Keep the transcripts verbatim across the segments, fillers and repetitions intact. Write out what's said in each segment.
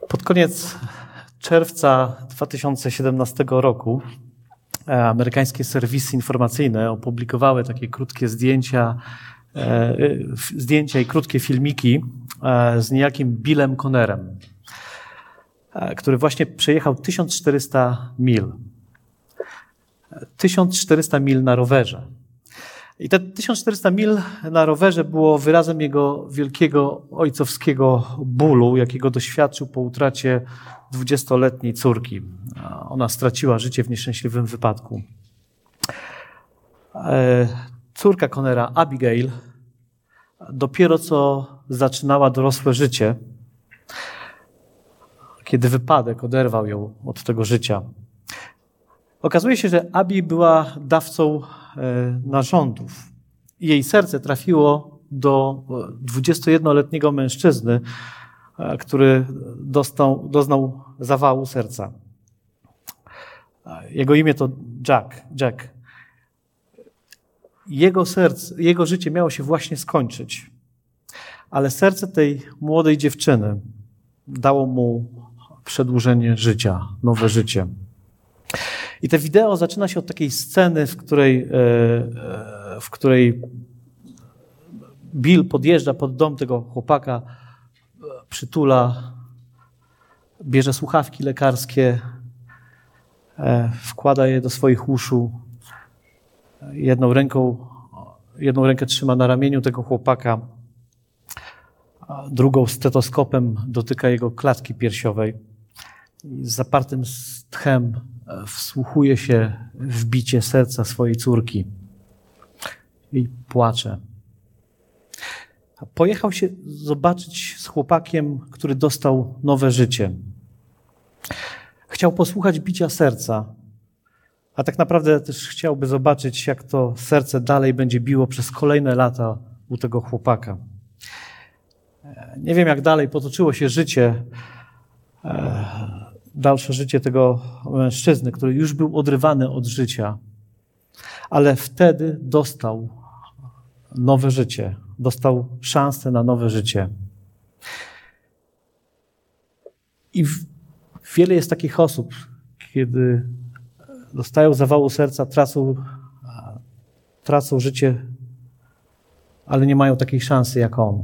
Pod koniec czerwca dwa tysiące siedemnastego roku amerykańskie serwisy informacyjne opublikowały takie krótkie zdjęcia, e, zdjęcia i krótkie filmiki e, z niejakim Billem Connerem, e, który właśnie przejechał tysiąc czterysta mil. tysiąc czterysta mil na rowerze. I te tysiąc czterysta mil na rowerze było wyrazem jego wielkiego ojcowskiego bólu, jakiego doświadczył po utracie dwudziestoletniej córki. Ona straciła życie w nieszczęśliwym wypadku. Córka Connera, Abigail, dopiero co zaczynała dorosłe życie, kiedy wypadek oderwał ją od tego życia. Okazuje się, że Abi była dawcą narządów. Jej serce trafiło do dwudziestojednoletniego mężczyzny, który dostał, doznał zawału serca. Jego imię to Jack. Jack. Jego serce, jego życie miało się właśnie skończyć, ale serce tej młodej dziewczyny dało mu przedłużenie życia, nowe życie. I te wideo zaczyna się od takiej sceny, w której, w której Bill podjeżdża pod dom tego chłopaka, przytula, bierze słuchawki lekarskie, wkłada je do swoich uszu, jedną ręką, jedną rękę trzyma na ramieniu tego chłopaka, a drugą stetoskopem dotyka jego klatki piersiowej. I z zapartym tchem wsłuchuje się w bicie serca swojej córki i płacze. Pojechał się zobaczyć z chłopakiem, który dostał nowe życie. Chciał posłuchać bicia serca, a tak naprawdę też chciałby zobaczyć, jak to serce dalej będzie biło przez kolejne lata u tego chłopaka. Nie wiem, jak dalej potoczyło się życie, dalsze życie tego mężczyzny, który już był odrywany od życia, ale wtedy dostał nowe życie, dostał szansę na nowe życie. I wiele jest takich osób, kiedy dostają zawału serca, tracą, tracą życie, ale nie mają takiej szansy jak on.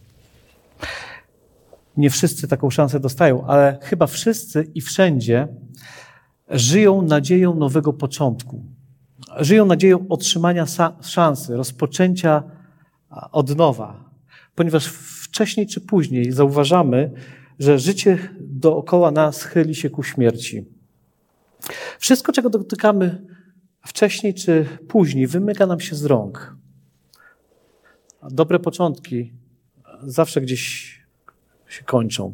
Nie wszyscy taką szansę dostają, ale chyba wszyscy i wszędzie żyją nadzieją nowego początku. Żyją nadzieją otrzymania szansy, rozpoczęcia od nowa. Ponieważ wcześniej czy później zauważamy, że życie dookoła nas chyli się ku śmierci. Wszystko, czego dotykamy wcześniej czy później, wymyka nam się z rąk. Dobre początki zawsze gdzieś się kończą.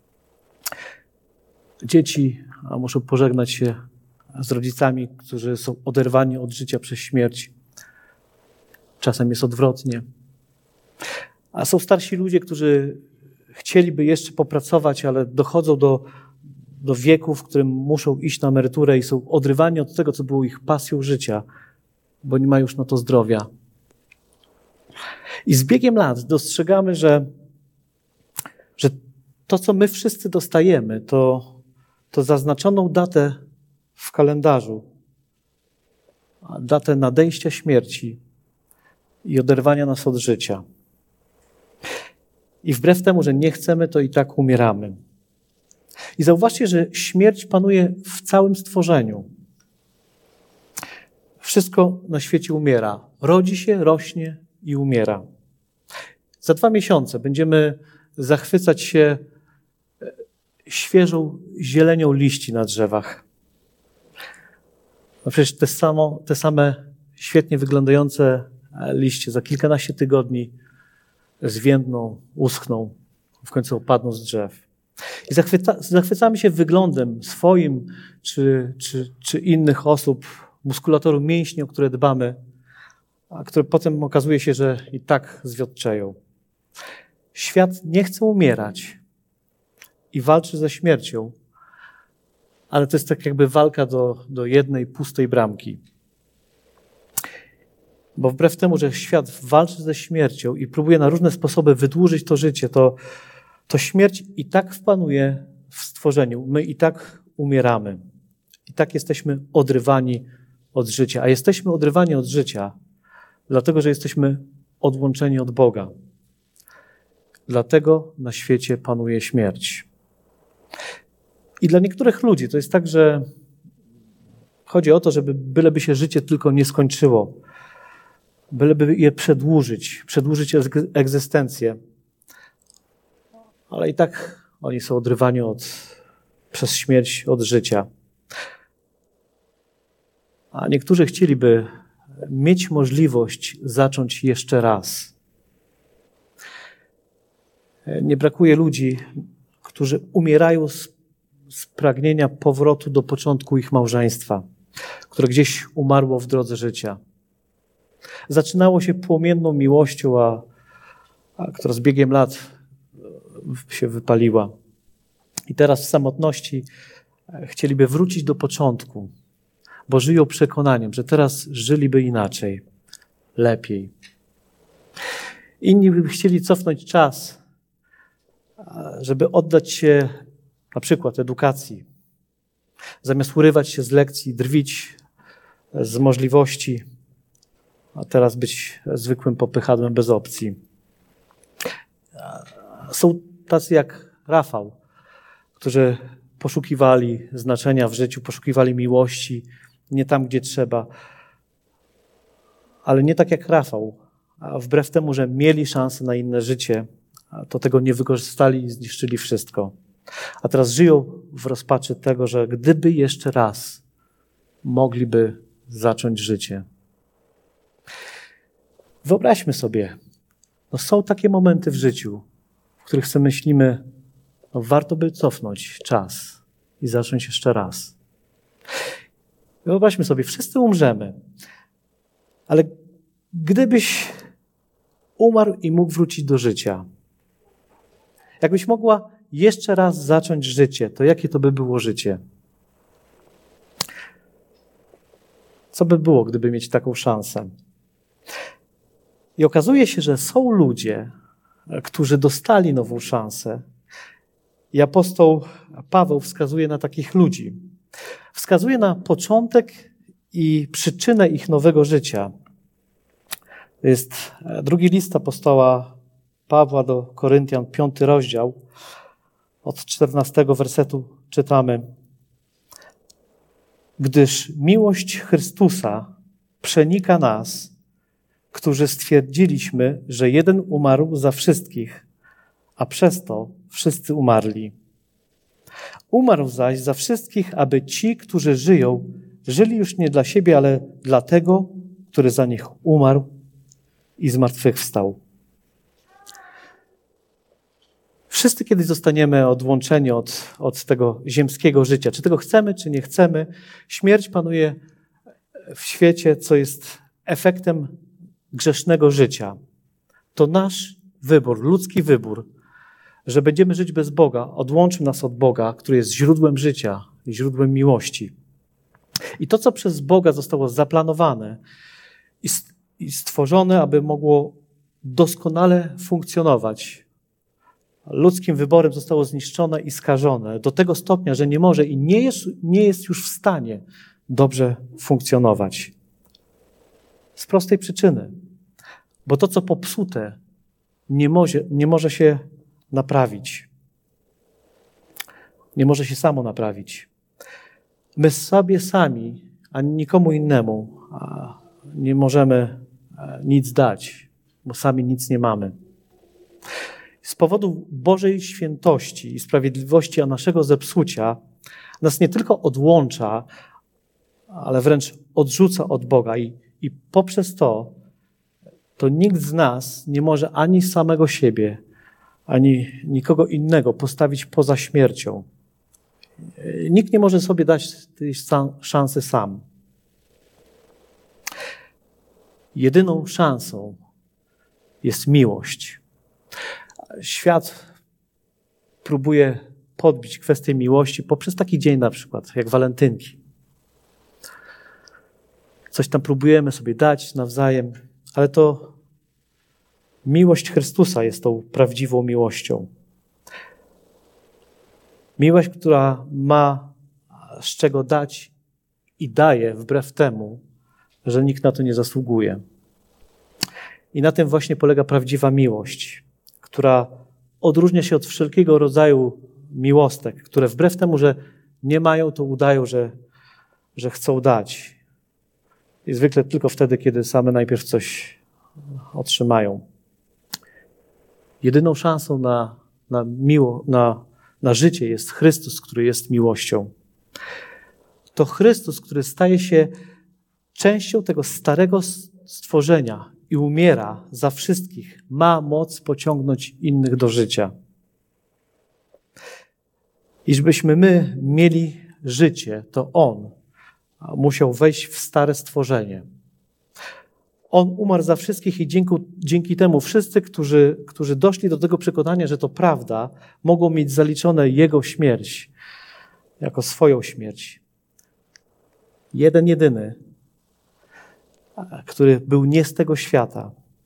Dzieci muszą pożegnać się z rodzicami, którzy są oderwani od życia przez śmierć. Czasem jest odwrotnie. A są starsi ludzie, którzy chcieliby jeszcze popracować, ale dochodzą do, do wieku, w którym muszą iść na emeryturę i są odrywani od tego, co było ich pasją życia, bo nie mają już na to zdrowia. I z biegiem lat dostrzegamy, że, że to, co my wszyscy dostajemy, to, to zaznaczoną datę w kalendarzu, datę nadejścia śmierci i oderwania nas od życia. I wbrew temu, że nie chcemy, to i tak umieramy. I zauważcie, że śmierć panuje w całym stworzeniu. Wszystko na świecie umiera. Rodzi się, rośnie i umiera. Za dwa miesiące będziemy zachwycać się świeżą zielenią liści na drzewach. No przecież te, samo, te same świetnie wyglądające liście za kilkanaście tygodni zwiędną, uschną, w końcu opadną z drzew. I zachwyca, zachwycamy się wyglądem swoim czy, czy, czy innych osób, muskulatury mięśni, o które dbamy, a które potem okazuje się, że i tak zwiotczeją. Świat nie chce umierać i walczy ze śmiercią, ale to jest tak jakby walka do, do jednej pustej bramki. Bo wbrew temu, że świat walczy ze śmiercią i próbuje na różne sposoby wydłużyć to życie, to, to śmierć i tak wpanuje w stworzeniu. My i tak umieramy. I tak jesteśmy odrywani od życia. A jesteśmy odrywani od życia, dlatego że jesteśmy odłączeni od Boga. Dlatego na świecie panuje śmierć. I dla niektórych ludzi to jest tak, że chodzi o to, żeby byleby się życie tylko nie skończyło. Byleby je przedłużyć, przedłużyć egzystencję. Ale i tak oni są odrywani od, przez śmierć od życia. A niektórzy chcieliby mieć możliwość zacząć jeszcze raz. Nie brakuje ludzi, którzy umierają z, z pragnienia powrotu do początku ich małżeństwa, które gdzieś umarło w drodze życia. Zaczynało się płomienną miłością, a, a która z biegiem lat się wypaliła. I teraz w samotności chcieliby wrócić do początku, bo żyją przekonaniem, że teraz żyliby inaczej, lepiej. Inni by chcieli cofnąć czas, żeby oddać się na przykład edukacji. Zamiast urywać się z lekcji, drwić z możliwości, a teraz być zwykłym popychadłem bez opcji. Są tacy jak Rafał, którzy poszukiwali znaczenia w życiu, poszukiwali miłości, nie tam, gdzie trzeba. Ale nie tak jak Rafał, a wbrew temu, że mieli szansę na inne życie, to tego nie wykorzystali i zniszczyli wszystko. A teraz żyją w rozpaczy tego, że gdyby jeszcze raz mogliby zacząć życie. Wyobraźmy sobie, no są takie momenty w życiu, w których sobie myślimy, no warto by cofnąć czas i zacząć jeszcze raz. Wyobraźmy sobie, wszyscy umrzemy, ale gdybyś umarł i mógł wrócić do życia, jakbyś mogła jeszcze raz zacząć życie, to jakie to by było życie? Co by było, gdyby mieć taką szansę? I okazuje się, że są ludzie, którzy dostali nową szansę. I apostoł Paweł wskazuje na takich ludzi. Wskazuje na początek i przyczynę ich nowego życia. To jest drugi list apostoła Pawła do Koryntian, piąty rozdział. Od czternastego wersetu czytamy. Gdyż miłość Chrystusa przenika nas, którzy stwierdziliśmy, że jeden umarł za wszystkich, a przez to wszyscy umarli. Umarł zaś za wszystkich, aby ci, którzy żyją, żyli już nie dla siebie, ale dla tego, który za nich umarł i zmartwychwstał. Wszyscy kiedyś zostaniemy odłączeni od, od tego ziemskiego życia. Czy tego chcemy, czy nie chcemy. Śmierć panuje w świecie, co jest efektem grzesznego życia. To nasz wybór, ludzki wybór, że będziemy żyć bez Boga, odłączył nas od Boga, który jest źródłem życia, źródłem miłości. I to, co przez Boga zostało zaplanowane i stworzone, aby mogło doskonale funkcjonować, ludzkim wyborem zostało zniszczone i skażone do tego stopnia, że nie może i nie jest, nie jest już w stanie dobrze funkcjonować. Z prostej przyczyny. Bo to, co popsute, nie może, nie może się naprawić. Nie może się samo naprawić. My sobie sami, ani nikomu innemu nie możemy nic dać, bo sami nic nie mamy. Z powodu Bożej świętości i sprawiedliwości, a naszego zepsucia, nas nie tylko odłącza, ale wręcz odrzuca od Boga i, i poprzez to, to nikt z nas nie może ani samego siebie, ani nikogo innego postawić poza śmiercią. Nikt nie może sobie dać tej szansy sam. Jedyną szansą jest miłość. Świat próbuje podbić kwestię miłości poprzez taki dzień na przykład, jak walentynki. Coś tam próbujemy sobie dać nawzajem, ale to miłość Chrystusa jest tą prawdziwą miłością. Miłość, która ma z czego dać i daje wbrew temu, że nikt na to nie zasługuje. I na tym właśnie polega prawdziwa miłość, która odróżnia się od wszelkiego rodzaju miłostek, które wbrew temu, że nie mają, to udają, że, że chcą dać. I zwykle tylko wtedy, kiedy same najpierw coś otrzymają. Jedyną szansą na, na, miło, na, na życie jest Chrystus, który jest miłością. To Chrystus, który staje się częścią tego starego stworzenia i umiera za wszystkich, ma moc pociągnąć innych do życia. I żebyśmy my mieli życie, to On musiał wejść w stare stworzenie. On umarł za wszystkich i dzięki, dzięki temu wszyscy, którzy, którzy doszli do tego przekonania, że to prawda, mogą mieć zaliczone Jego śmierć jako swoją śmierć. Jeden jedyny, który był nie z tego świata,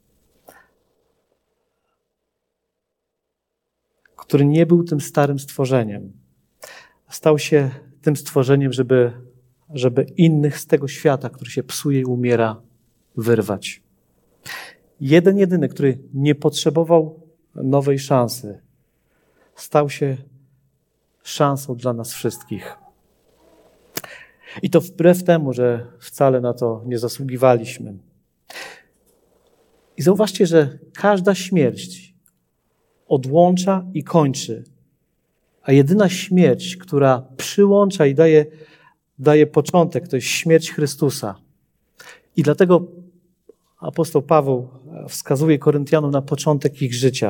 który nie był tym starym stworzeniem, stał się tym stworzeniem, żeby, żeby innych z tego świata, który się psuje i umiera, wyrwać. Jeden jedyny, który nie potrzebował nowej szansy, stał się szansą dla nas wszystkich. I to wbrew temu, że wcale na to nie zasługiwaliśmy. I zauważcie, że każda śmierć odłącza i kończy, a jedyna śmierć, która przyłącza i daje, daje początek, to jest śmierć Chrystusa. I dlatego apostoł Paweł wskazuje Koryntianom na początek ich życia,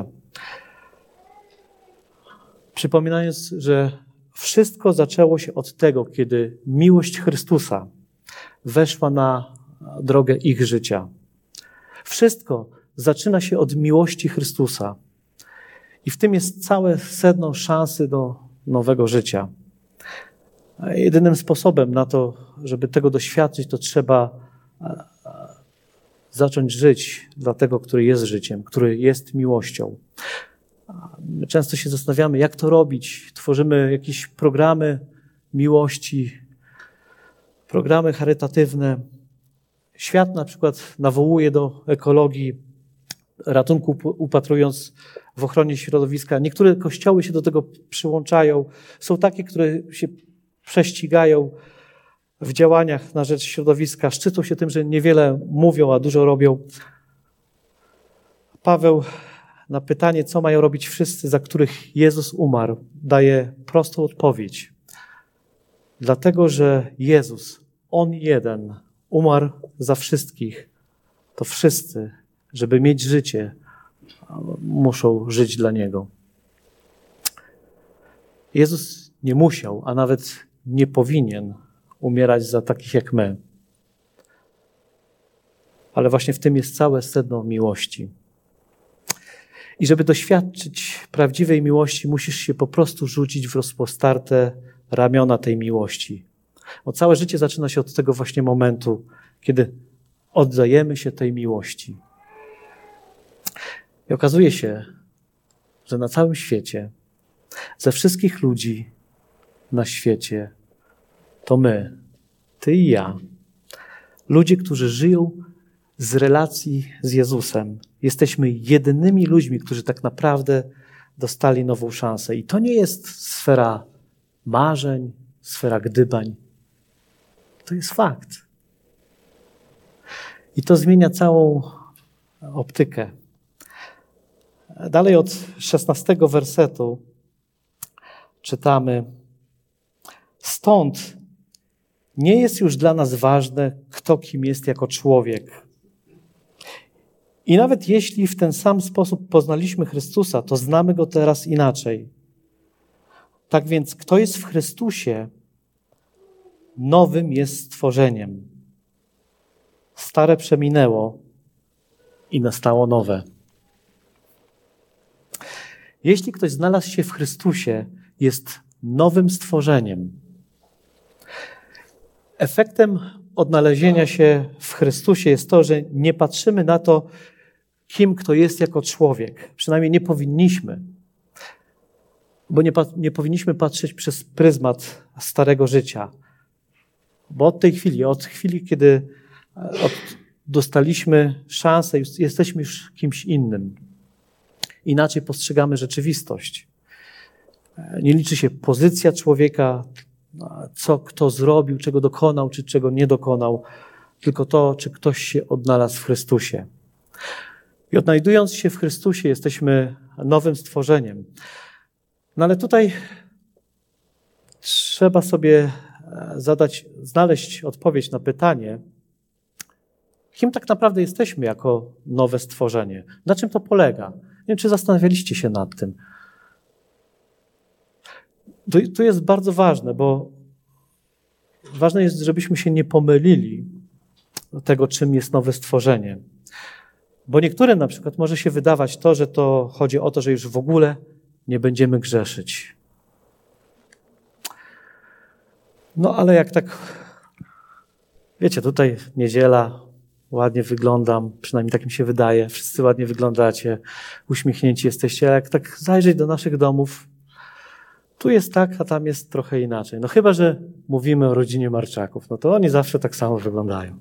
przypominając, że wszystko zaczęło się od tego, kiedy miłość Chrystusa weszła na drogę ich życia. Wszystko zaczyna się od miłości Chrystusa. I w tym jest całe sedno szansy do nowego życia. A jedynym sposobem na to, żeby tego doświadczyć, to trzeba zacząć żyć dla tego, który jest życiem, który jest miłością. My często się zastanawiamy, jak to robić. Tworzymy jakieś programy miłości, programy charytatywne. Świat na przykład nawołuje do ekologii, ratunku upatrując w ochronie środowiska. Niektóre kościoły się do tego przyłączają. Są takie, które się prześcigają w działaniach na rzecz środowiska. Szczycą się tym, że niewiele mówią, a dużo robią. Paweł na pytanie, co mają robić wszyscy, za których Jezus umarł, daje prostą odpowiedź. Dlatego, że Jezus, On jeden, umarł za wszystkich, to wszyscy, żeby mieć życie, muszą żyć dla Niego. Jezus nie musiał, a nawet nie powinien umierać za takich jak my. Ale właśnie w tym jest całe sedno miłości. I żeby doświadczyć prawdziwej miłości, musisz się po prostu rzucić w rozpostarte ramiona tej miłości. Bo całe życie zaczyna się od tego właśnie momentu, kiedy oddajemy się tej miłości. I okazuje się, że na całym świecie, ze wszystkich ludzi na świecie, to my, ty i ja, ludzie, którzy żyją z relacji z Jezusem, jesteśmy jedynymi ludźmi, którzy tak naprawdę dostali nową szansę. I to nie jest sfera marzeń, sfera gdybań. To jest fakt. I to zmienia całą optykę. Dalej od szesnastego wersetu czytamy: Stąd nie jest już dla nas ważne, kto kim jest jako człowiek. I nawet jeśli w ten sam sposób poznaliśmy Chrystusa, to znamy Go teraz inaczej. Tak więc, kto jest w Chrystusie, nowym jest stworzeniem. Stare przeminęło i nastało nowe. Jeśli ktoś znalazł się w Chrystusie, jest nowym stworzeniem. Efektem odnalezienia się w Chrystusie jest to, że nie patrzymy na to, kim kto jest jako człowiek. Przynajmniej nie powinniśmy. Bo nie, nie powinniśmy patrzeć przez pryzmat starego życia. Bo od tej chwili, od chwili, kiedy od, dostaliśmy szansę, już jesteśmy już kimś innym. Inaczej postrzegamy rzeczywistość. Nie liczy się pozycja człowieka, co kto zrobił, czego dokonał, czy czego nie dokonał, tylko to, czy ktoś się odnalazł w Chrystusie. I odnajdując się w Chrystusie, jesteśmy nowym stworzeniem. No ale tutaj trzeba sobie zadać, znaleźć odpowiedź na pytanie, kim tak naprawdę jesteśmy jako nowe stworzenie? Na czym to polega? Nie wiem, czy zastanawialiście się nad tym. To, to jest bardzo ważne, bo ważne jest, żebyśmy się nie pomylili do tego, czym jest nowe stworzenie. Bo niektórym na przykład może się wydawać to, że to chodzi o to, że już w ogóle nie będziemy grzeszyć. No ale jak tak, wiecie, tutaj niedziela, ładnie wyglądam, przynajmniej tak mi się wydaje, wszyscy ładnie wyglądacie, uśmiechnięci jesteście, ale jak tak zajrzeć do naszych domów, tu jest tak, a tam jest trochę inaczej. No chyba, że mówimy o rodzinie Marczaków, no to oni zawsze tak samo wyglądają.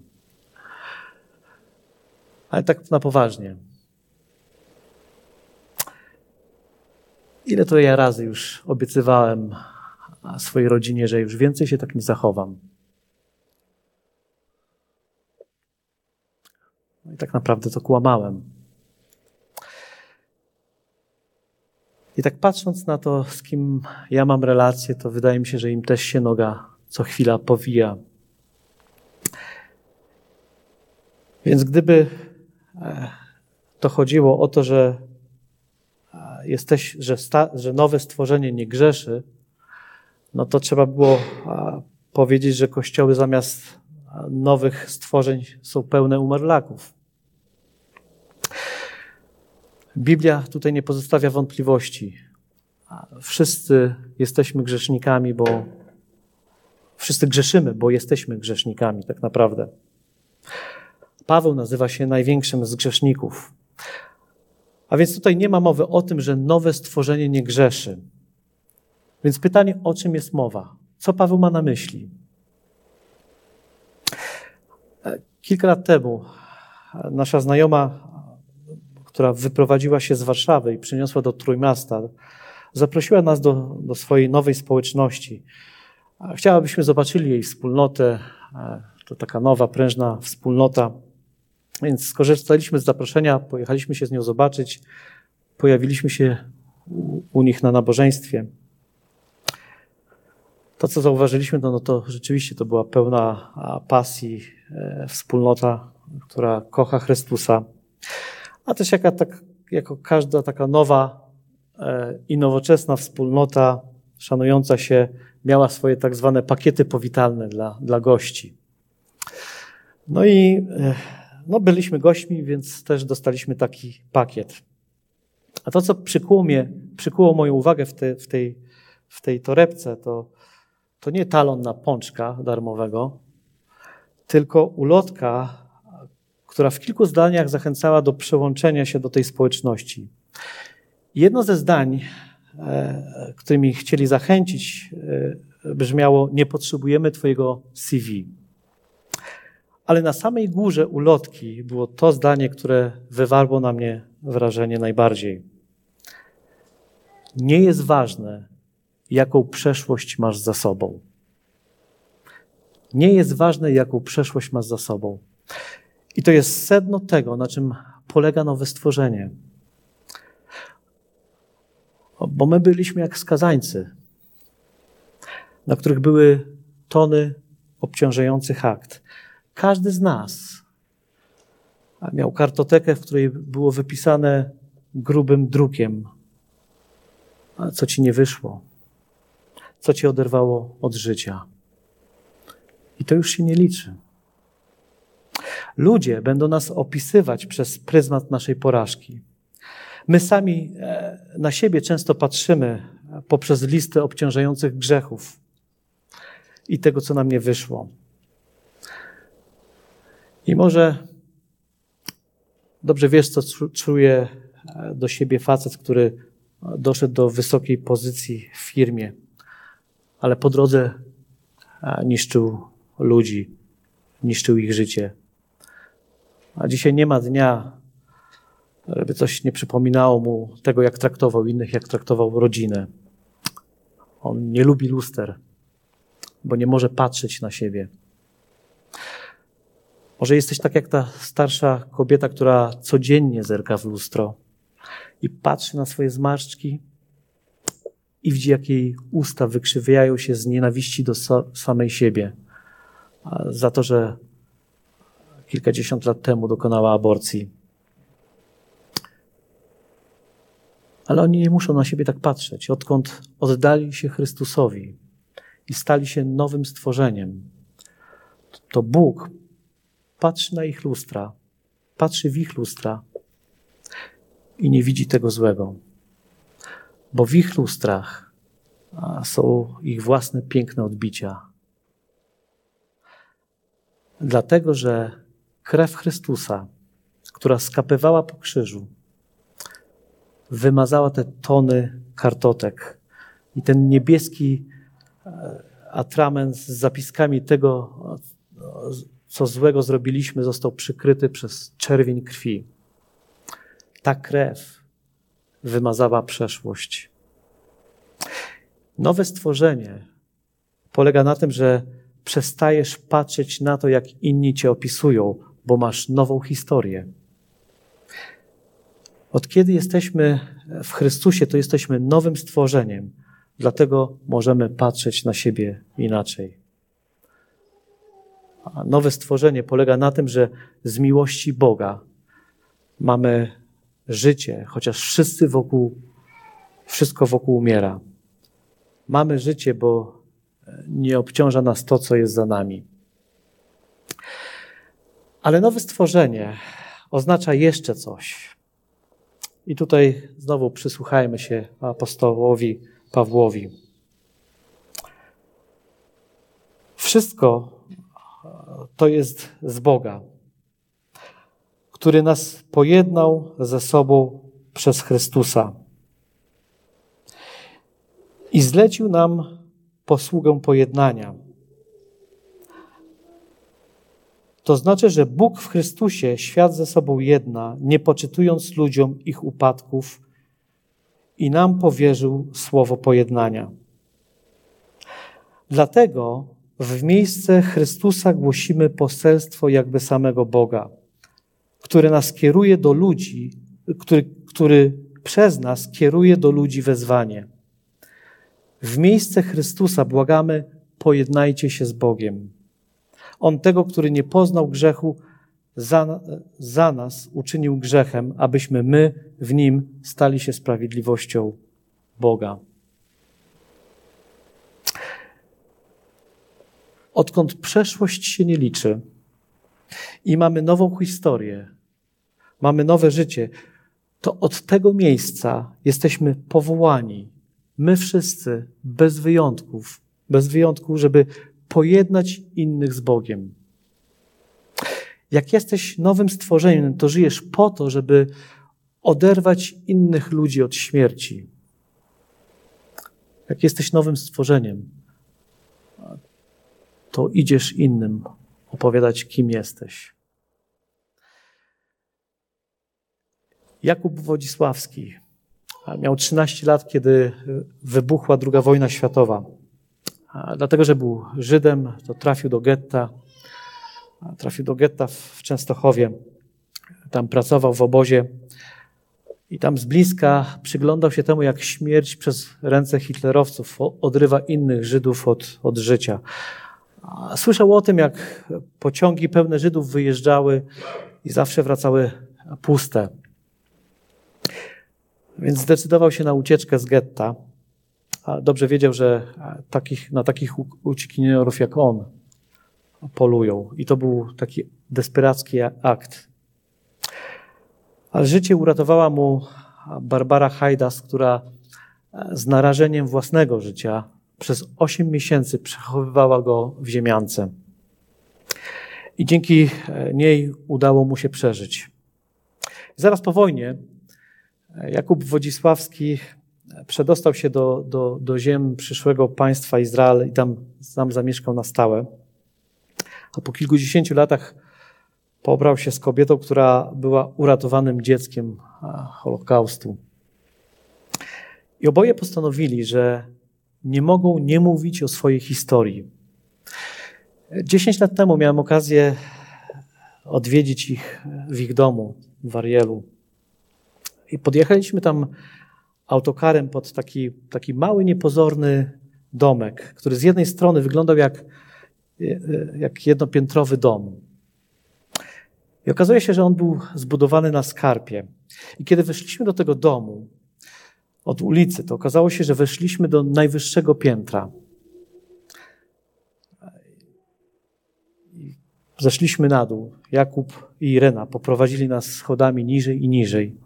Ale tak na poważnie. Ile to ja razy już obiecywałem swojej rodzinie, że już więcej się tak nie zachowam. No i tak naprawdę to kłamałem. I tak patrząc na to, z kim ja mam relację, to wydaje mi się, że im też się noga co chwila powija. Więc gdyby to chodziło o to, że jesteś, że, sta, że nowe stworzenie nie grzeszy, no to trzeba było powiedzieć, że kościoły zamiast nowych stworzeń są pełne umarlaków. Biblia tutaj nie pozostawia wątpliwości. Wszyscy jesteśmy grzesznikami, bo wszyscy grzeszymy, bo jesteśmy grzesznikami tak naprawdę. Paweł nazywa się największym z grzeszników. A więc tutaj nie ma mowy o tym, że nowe stworzenie nie grzeszy. Więc pytanie, o czym jest mowa? Co Paweł ma na myśli? Kilka lat temu nasza znajoma, która wyprowadziła się z Warszawy i przyniosła do Trójmiasta, zaprosiła nas do, do swojej nowej społeczności. Chciała, abyśmy zobaczyli jej wspólnotę. To taka nowa, prężna wspólnota. Więc skorzystaliśmy z zaproszenia, pojechaliśmy się z nią zobaczyć. Pojawiliśmy się u, u nich na nabożeństwie. To, co zauważyliśmy, no, no to rzeczywiście to była pełna pasji e, wspólnota, która kocha Chrystusa. A też jaka, tak, jako każda taka nowa e, i nowoczesna wspólnota, szanująca się, miała swoje tak zwane pakiety powitalne dla, dla gości. No i e, no byliśmy gośćmi, więc też dostaliśmy taki pakiet. A to, co przykuło mnie, przykuło moją uwagę w, te, w, tej, w tej torebce, to, to nie talon na pączka darmowego, tylko ulotka, która w kilku zdaniach zachęcała do przyłączenia się do tej społeczności. Jedno ze zdań, e, którymi chcieli zachęcić, e, brzmiało: nie potrzebujemy twojego C V. Ale na samej górze ulotki było to zdanie, które wywarło na mnie wrażenie najbardziej. Nie jest ważne, jaką przeszłość masz za sobą. Nie jest ważne, jaką przeszłość masz za sobą. I to jest sedno tego, na czym polega nowe stworzenie. Bo my byliśmy jak skazańcy, na których były tony obciążających akt. Każdy z nas miał kartotekę, w której było wypisane grubym drukiem, co ci nie wyszło, co ci oderwało od życia. I to już się nie liczy. Ludzie będą nas opisywać przez pryzmat naszej porażki. My sami na siebie często patrzymy poprzez listę obciążających grzechów i tego, co nam nie wyszło. I może dobrze wiesz, co czuje do siebie facet, który doszedł do wysokiej pozycji w firmie, ale po drodze niszczył ludzi, niszczył ich życie. A dzisiaj nie ma dnia, żeby coś nie przypominało mu tego, jak traktował innych, jak traktował rodzinę. On nie lubi luster, bo nie może patrzeć na siebie. Może jesteś tak jak ta starsza kobieta, która codziennie zerka w lustro i patrzy na swoje zmarszczki i widzi, jak jej usta wykrzywiają się z nienawiści do samej siebie za to, że kilkadziesiąt lat temu dokonała aborcji. Ale oni nie muszą na siebie tak patrzeć. Odkąd oddali się Chrystusowi i stali się nowym stworzeniem, to Bóg patrzy na ich lustra, patrzy w ich lustra i nie widzi tego złego. Bo w ich lustrach są ich własne piękne odbicia. Dlatego, że krew Chrystusa, która skapywała po krzyżu, wymazała te tony kartotek i ten niebieski atrament z zapiskami tego, co złego zrobiliśmy, został przykryty przez czerwień krwi. Ta krew wymazała przeszłość. Nowe stworzenie polega na tym, że przestajesz patrzeć na to, jak inni cię opisują, bo masz nową historię. Od kiedy jesteśmy w Chrystusie, to jesteśmy nowym stworzeniem. Dlatego możemy patrzeć na siebie inaczej. A nowe stworzenie polega na tym, że z miłości Boga mamy życie, chociaż wszyscy wokół, wszystko wokół umiera. Mamy życie, bo nie obciąża nas to, co jest za nami. Ale nowe stworzenie oznacza jeszcze coś. I tutaj znowu przysłuchajmy się apostołowi Pawłowi. Wszystko to jest z Boga, który nas pojednał ze sobą przez Chrystusa i zlecił nam posługę pojednania. To znaczy, że Bóg w Chrystusie świat ze sobą jedna, nie poczytując ludziom ich upadków, i nam powierzył słowo pojednania. Dlatego w miejsce Chrystusa głosimy poselstwo jakby samego Boga, który nas kieruje do ludzi, który, który przez nas kieruje do ludzi wezwanie. W miejsce Chrystusa błagamy, pojednajcie się z Bogiem. On tego, który nie poznał grzechu, za, za nas uczynił grzechem, abyśmy my w Nim stali się sprawiedliwością Boga. Odkąd przeszłość się nie liczy i mamy nową historię, mamy nowe życie, to od tego miejsca jesteśmy powołani, my wszyscy, bez wyjątków, bez wyjątku, żeby pojednać innych z Bogiem. Jak jesteś nowym stworzeniem, to żyjesz po to, żeby oderwać innych ludzi od śmierci. Jak jesteś nowym stworzeniem, to idziesz innym opowiadać, kim jesteś. Jakub Wodzisławski miał trzynaście lat, kiedy wybuchła druga wojna światowa. Dlatego, że był Żydem, to trafił do getta. Trafił do getta w Częstochowie. Tam pracował w obozie i tam z bliska przyglądał się temu, jak śmierć przez ręce hitlerowców odrywa innych Żydów od, od życia. Słyszał o tym, jak pociągi pełne Żydów wyjeżdżały i zawsze wracały puste. Więc zdecydował się na ucieczkę z getta. Dobrze wiedział, że takich, na takich uciekinierów jak on polują. I to był taki desperacki akt. Ale życie uratowała mu Barbara Hajdas, która z narażeniem własnego życia przez osiem miesięcy przechowywała go w ziemiance. I dzięki niej udało mu się przeżyć. Zaraz po wojnie Jakub Wodzisławski przedostał się do, do, do ziem przyszłego państwa Izrael i tam, tam zamieszkał na stałe. A po kilkudziesięciu latach pobrał się z kobietą, która była uratowanym dzieckiem Holokaustu. I oboje postanowili, że nie mogą nie mówić o swojej historii. Dziesięć lat temu miałem okazję odwiedzić ich w ich domu w Arielu. I podjechaliśmy tam autokarem pod taki, taki mały, niepozorny domek, który z jednej strony wyglądał jak, jak jednopiętrowy dom. I okazuje się, że on był zbudowany na skarpie. I kiedy weszliśmy do tego domu od ulicy, to okazało się, że weszliśmy do najwyższego piętra. I zeszliśmy na dół. Jakub i Irena poprowadzili nas schodami niżej i niżej.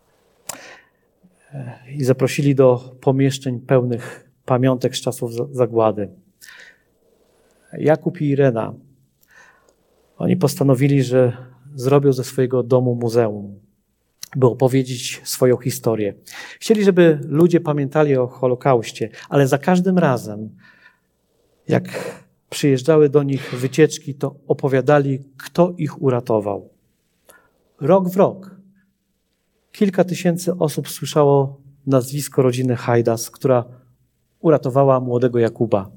I zaprosili do pomieszczeń pełnych pamiątek z czasów zagłady. Jakub i Irena, oni postanowili, że zrobią ze swojego domu muzeum, by opowiedzieć swoją historię. Chcieli, żeby ludzie pamiętali o Holokauście, ale za każdym razem, jak przyjeżdżały do nich wycieczki, to opowiadali, kto ich uratował. Rok w rok kilka tysięcy osób słyszało nazwisko rodziny Hajdas, która uratowała młodego Jakuba.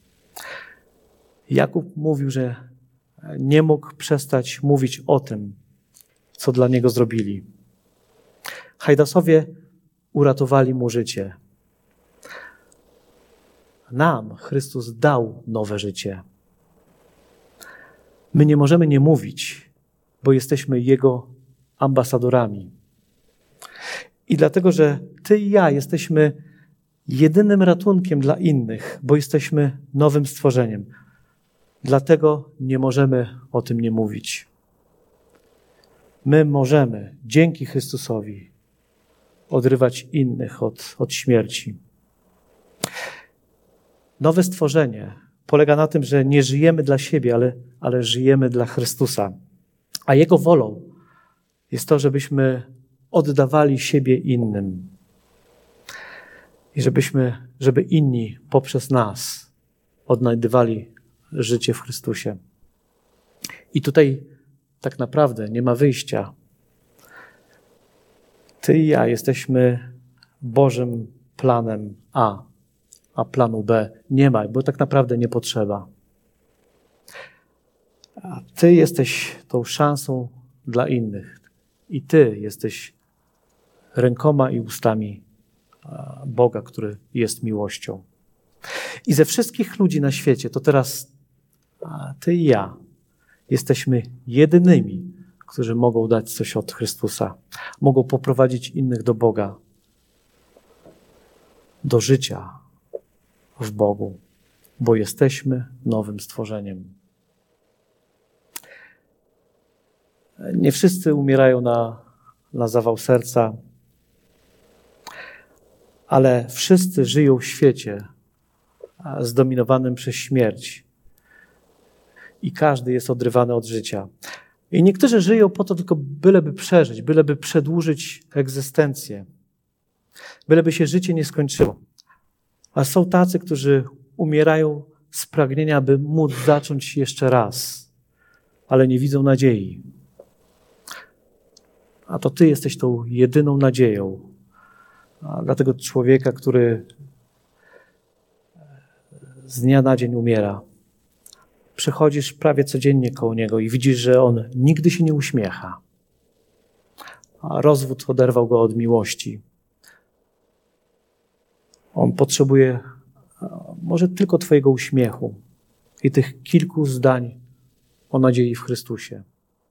Jakub mówił, że nie mógł przestać mówić o tym, co dla niego zrobili. Hajdasowie uratowali mu życie. Nam Chrystus dał nowe życie. My nie możemy nie mówić, bo jesteśmy Jego ambasadorami. I dlatego, że Ty i ja jesteśmy jedynym ratunkiem dla innych, bo jesteśmy nowym stworzeniem. Dlatego nie możemy o tym nie mówić. My możemy, dzięki Chrystusowi, odrywać innych od, od śmierci. Nowe stworzenie polega na tym, że nie żyjemy dla siebie, ale, ale żyjemy dla Chrystusa. A Jego wolą jest to, żebyśmy oddawali siebie innym. I żebyśmy, żeby inni poprzez nas odnajdywali życie w Chrystusie. I tutaj tak naprawdę nie ma wyjścia. Ty i ja jesteśmy Bożym planem A, a planu B nie ma, bo tak naprawdę nie potrzeba. A Ty jesteś tą szansą dla innych. I Ty jesteś rękoma i ustami Boga, który jest miłością. I ze wszystkich ludzi na świecie, to teraz Ty i ja jesteśmy jedynymi, którzy mogą dać coś od Chrystusa. Mogą poprowadzić innych do Boga, do życia w Bogu, bo jesteśmy nowym stworzeniem. Nie wszyscy umierają na, na zawał serca, ale wszyscy żyją w świecie zdominowanym przez śmierć. I każdy jest odrywany od życia. I niektórzy żyją po to tylko byleby przeżyć, byleby przedłużyć egzystencję. Byleby się życie nie skończyło. A są tacy, którzy umierają z pragnienia, by móc zacząć jeszcze raz, ale nie widzą nadziei. A to Ty jesteś tą jedyną nadzieją a dla tego człowieka, który z dnia na dzień umiera. Przechodzisz prawie codziennie koło niego i widzisz, że on nigdy się nie uśmiecha. A rozwód oderwał go od miłości. On potrzebuje może tylko Twojego uśmiechu i tych kilku zdań o nadziei w Chrystusie.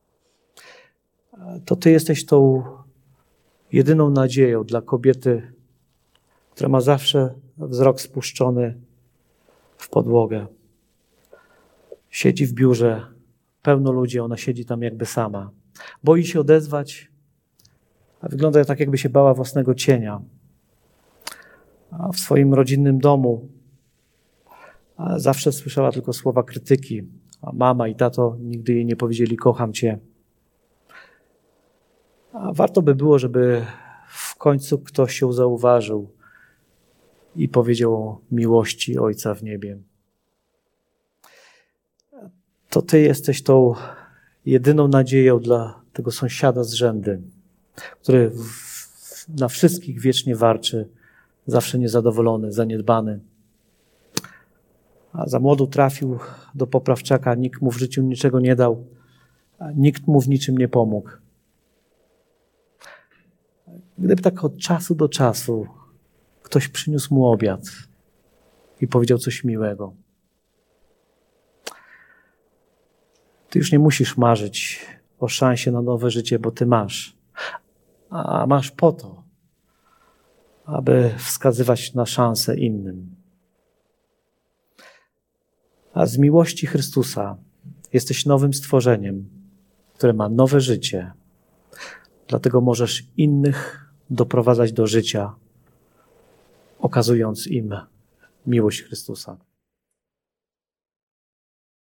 To Ty jesteś tą jedyną nadzieją dla kobiety, która ma zawsze wzrok spuszczony w podłogę. Siedzi w biurze, pełno ludzi, ona siedzi tam jakby sama. Boi się odezwać, a wygląda tak, jakby się bała własnego cienia. A w swoim rodzinnym domu zawsze słyszała tylko słowa krytyki. A mama i tato nigdy jej nie powiedzieli: kocham cię. A warto by było, żeby w końcu ktoś ją zauważył i powiedział o miłości Ojca w niebie. To Ty jesteś tą jedyną nadzieją dla tego sąsiada z rzędy, który w, na wszystkich wiecznie warczy, zawsze niezadowolony, zaniedbany. A za młodu trafił do poprawczaka, nikt mu w życiu niczego nie dał, a nikt mu w niczym nie pomógł. Gdyby tak od czasu do czasu ktoś przyniósł mu obiad i powiedział coś miłego. Ty już nie musisz marzyć o szansie na nowe życie, bo Ty masz. A masz po to, aby wskazywać na szansę innym. A z miłości Chrystusa jesteś nowym stworzeniem, które ma nowe życie. Dlatego możesz innych doprowadzać do życia, okazując im miłość Chrystusa.